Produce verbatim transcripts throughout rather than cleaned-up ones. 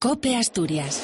COPE Asturias.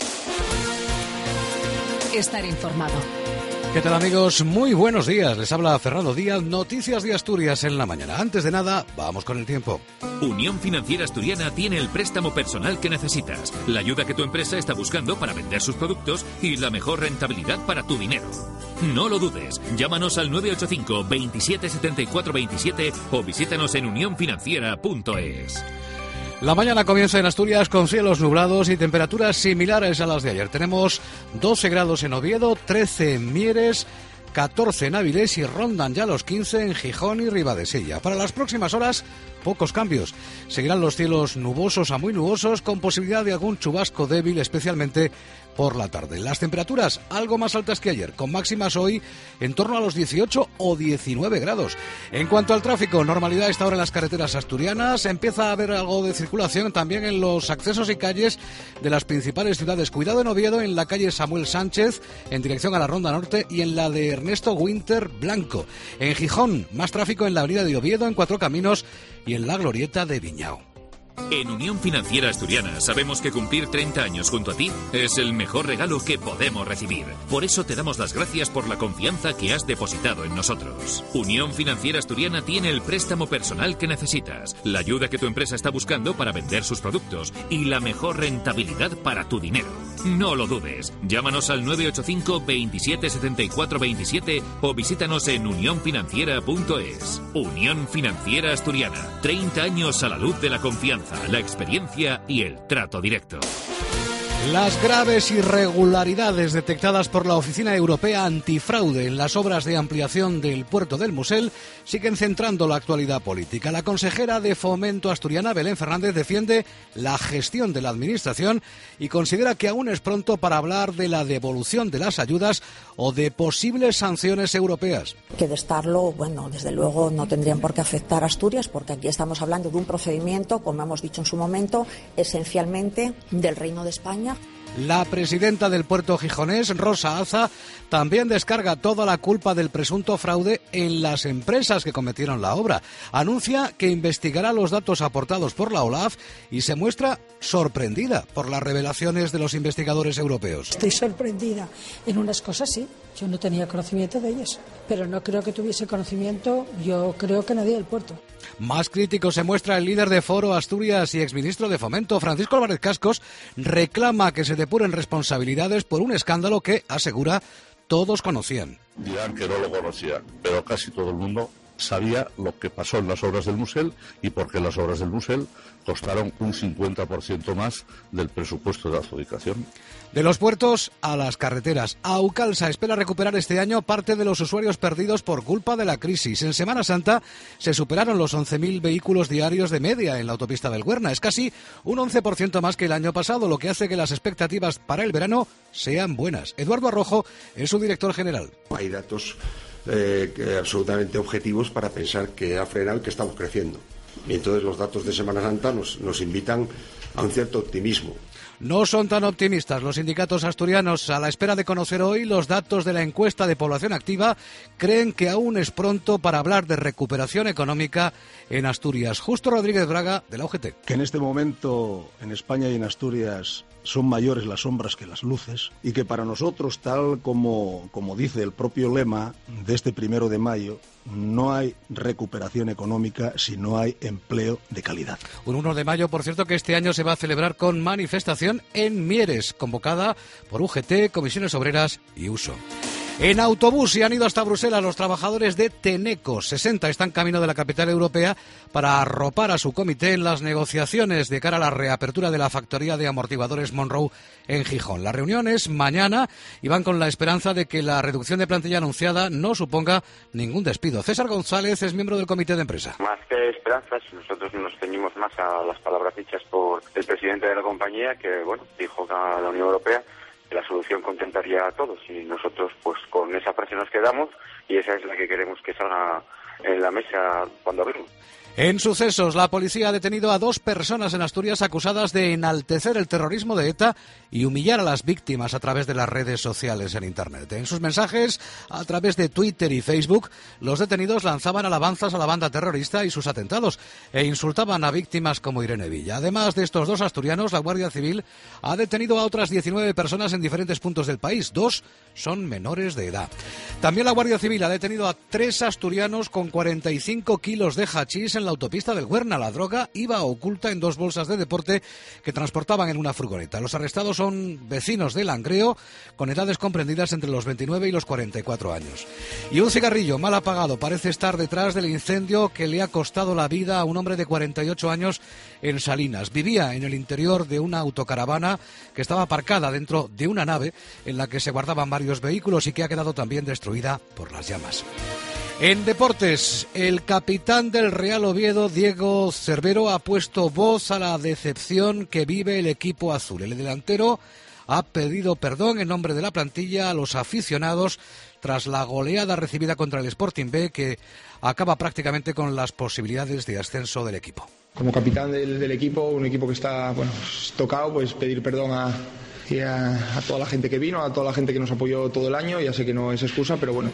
Estar informado. ¿Qué tal, amigos? Muy buenos días. Les habla Fernando Díaz, Noticias de Asturias en la mañana. Antes de nada, vamos con el tiempo. Unión Financiera Asturiana tiene el préstamo personal que necesitas, la ayuda que tu empresa está buscando para vender sus productos y la mejor rentabilidad para tu dinero. No lo dudes. Llámanos al nueve ocho cinco, veintisiete setenta y cuatro veintisiete o visítanos en unión financiera punto es. La mañana comienza en Asturias con cielos nublados y temperaturas similares a las de ayer. Tenemos doce grados en Oviedo, trece en Mieres, catorce en Avilés y rondan ya los quince en Gijón y Ribadesella. Para las próximas horas, pocos cambios. Seguirán los cielos nubosos a muy nubosos con posibilidad de algún chubasco débil, especialmente por la tarde. Las temperaturas algo más altas que ayer, con máximas hoy en torno a los dieciocho o diecinueve grados. En cuanto al tráfico, normalidad a esta hora en las carreteras asturianas. Empieza a haber algo de circulación también en los accesos y calles de las principales ciudades. Cuidado en Oviedo, en la calle Samuel Sánchez, en dirección a la Ronda Norte, y en la de Ernesto Winter Blanco. En Gijón, más tráfico en la avenida de Oviedo, en Cuatro Caminos y en la glorieta de Viñao. En Unión Financiera Asturiana sabemos que cumplir treinta años junto a ti es el mejor regalo que podemos recibir. Por eso te damos las gracias por la confianza que has depositado en nosotros. Unión Financiera Asturiana tiene el préstamo personal que necesitas, la ayuda que tu empresa está buscando para vender sus productos y la mejor rentabilidad para tu dinero. No lo dudes. Llámanos al nueve ocho cinco, veintisiete setenta y cuatro veintisiete o visítanos en unión financiera punto es. Unión Financiera Asturiana. treinta años a la luz de la confianza, la experiencia y el trato directo. Las graves irregularidades detectadas por la Oficina Europea Antifraude en las obras de ampliación del puerto del Musel siguen centrando la actualidad política. La consejera de Fomento asturiana, Belén Fernández, defiende la gestión de la Administración y considera que aún es pronto para hablar de la devolución de las ayudas o de posibles sanciones europeas. Que de estarlo, bueno, desde luego no tendrían por qué afectar a Asturias, porque aquí estamos hablando de un procedimiento, como hemos dicho en su momento, esencialmente del Reino de España. La presidenta del puerto gijonés, Rosa Aza, también descarga toda la culpa del presunto fraude en las empresas que cometieron la obra. Anuncia que investigará los datos aportados por la OLAF y se muestra sorprendida por las revelaciones de los investigadores europeos. Estoy sorprendida. En unas cosas sí, yo no tenía conocimiento de ellas, pero no creo que tuviese conocimiento, yo creo que nadie del puerto. Más crítico se muestra el líder de Foro Asturias y exministro de Fomento, Francisco Álvarez Cascos, reclama que se depuren responsabilidades por un escándalo que, asegura, todos conocían. Dirán que no lo conocían, pero casi todo el mundo sabía lo que pasó en las obras del Musel y por qué las obras del Musel costaron un cincuenta por ciento más del presupuesto de adjudicación. De los puertos a las carreteras. Aucalsa espera recuperar este año parte de los usuarios perdidos por culpa de la crisis. En Semana Santa se superaron los once mil vehículos diarios de media en la autopista del Güerna. Es casi un once por ciento más que el año pasado, lo que hace que las expectativas para el verano sean buenas. Eduardo Arrojo es su director general. Hay datos eh, que absolutamente objetivos para pensar que ha frenado y que estamos creciendo. Y entonces los datos de Semana Santa nos, nos invitan a un cierto optimismo. No son tan optimistas los sindicatos asturianos. A la espera de conocer hoy los datos de la encuesta de población activa, creen que aún es pronto para hablar de recuperación económica en Asturias. Justo Rodríguez Braga, de la U G T. Que en este momento en España y en Asturias son mayores las sombras que las luces y que para nosotros, tal como, como dice el propio lema de este primero de mayo, no hay recuperación económica si no hay empleo de calidad. Un uno de mayo, por cierto, que este año se va a celebrar con manifestación en Mieres, convocada por U G T, Comisiones Obreras y Uso. En autobús y han ido hasta Bruselas los trabajadores de Tenneco. sesenta están camino de la capital europea para arropar a su comité en las negociaciones de cara a la reapertura de la factoría de amortiguadores Monroe en Gijón. La reunión es mañana y van con la esperanza de que la reducción de plantilla anunciada no suponga ningún despido. César González es miembro del comité de empresa. Más que esperanzas, nosotros nos ceñimos más a las palabras dichas por el presidente de la compañía, que bueno dijo a la Unión Europea que la solución contentaría a todos, y nosotros pues con esa frase nos quedamos y esa es la que queremos que salga en la mesa cuando abrimos. En sucesos, la policía ha detenido a dos personas en Asturias acusadas de enaltecer el terrorismo de ETA y humillar a las víctimas a través de las redes sociales en Internet. En sus mensajes, a través de Twitter y Facebook, los detenidos lanzaban alabanzas a la banda terrorista y sus atentados e insultaban a víctimas como Irene Villa. Además de estos dos asturianos, la Guardia Civil ha detenido a otras diecinueve personas en diferentes puntos del país. Dos son menores de edad. También la Guardia Civil ha detenido a tres asturianos con cuarenta y cinco kilos de hachís en la autopista del Huerna. La droga iba oculta en dos bolsas de deporte que transportaban en una furgoneta. Los arrestados son vecinos de Langreo con edades comprendidas entre los veintinueve y los cuarenta y cuatro años. Y un cigarrillo mal apagado parece estar detrás del incendio que le ha costado la vida a un hombre de cuarenta y ocho años en Salinas. Vivía en el interior de una autocaravana que estaba aparcada dentro de una nave en la que se guardaban varios vehículos y que ha quedado también destruida por las llamas. En deportes, el capitán del Real Oviedo, Diego Cervero, ha puesto voz a la decepción que vive el equipo azul. El delantero ha pedido perdón en nombre de la plantilla a los aficionados tras la goleada recibida contra el Sporting B, que acaba prácticamente con las posibilidades de ascenso del equipo. Como capitán del, del equipo, un equipo que está bueno, tocado, pues pedir perdón a, y a, a toda la gente que vino, a toda la gente que nos apoyó todo el año. Ya sé que no es excusa, pero bueno.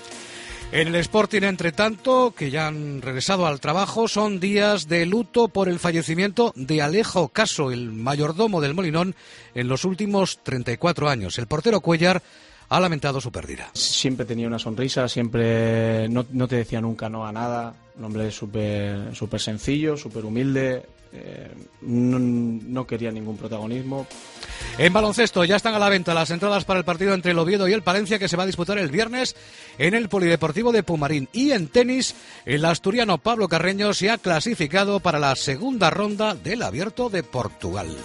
En el Sporting, entre tanto, que ya han regresado al trabajo, son días de luto por el fallecimiento de Alejo Caso, el mayordomo del Molinón, en los últimos treinta y cuatro años. El portero Cuellar ha lamentado su pérdida. Siempre tenía una sonrisa, siempre no, no te decía nunca no a nada. Un hombre súper súper sencillo, súper humilde. Eh, no, no quería ningún protagonismo. En baloncesto ya están a la venta las entradas para el partido entre el Oviedo y el Palencia, que se va a disputar el viernes en el Polideportivo de Pumarín. Y en tenis, el asturiano Pablo Carreño se ha clasificado para la segunda ronda del Abierto de Portugal.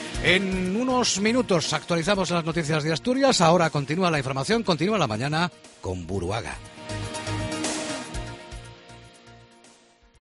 En unos minutos actualizamos las noticias de Asturias. Ahora continúa la información, continúa la mañana con Buruaga.